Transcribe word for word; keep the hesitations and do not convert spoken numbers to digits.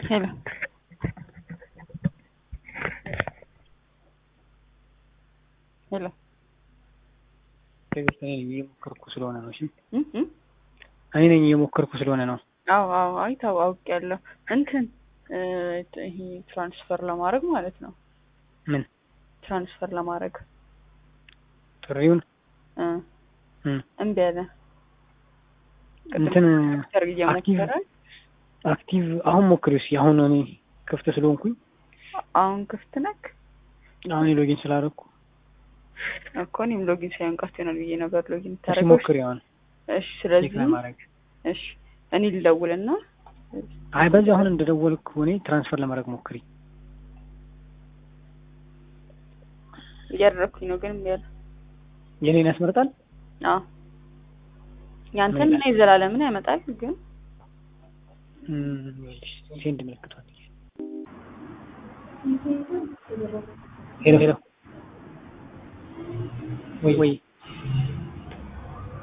ሄሎ ሄሎ ትግስት ነኝ እየሞከርኩ ስለሆነ ነው። እሺ እም እም እኔ ነኝ እየሞከርኩ ስለሆነ ነው። አዎ አዎ አይ ታውቂያለሁ እንትን ይሄ ትራንስፈር ለማድረግ ማለት ነው። ምን ትራንስፈር ለማድረግ ጥሪውን እ እም እምቢ አለ። እንትን አክቲቭ አክቲቭ አክቲቭ አሁን ሞክሪው እስኪ። አሁን እኔ ክፍት ስለሆንኩኝ አሁን ክፍት ነክ አሁን ሎጊን ስላደረኩ እኮ እኔም ሎጊን ሳይሆን ቀርቶ ነው ብዬ ነበር ሎጊን እሺ ታረጋሽ። ሞክሪው አሁን። እሺ ስለዚህ ለማድረግ እሺ እኔ ልደውልና አይ በዚህ አሁን እንደደወልኩ እኔ ትራንስፈር ለማድረግ ሞክሪ። እያደረኩኝ ነው ግን ያለ የኔን ያስመርጣል። አዎ ያንተን እና የዘላለምን ያመጣል ግን እም ሴንድ ምልክቷል። ሄሎ ሄሎ ወይ ወይ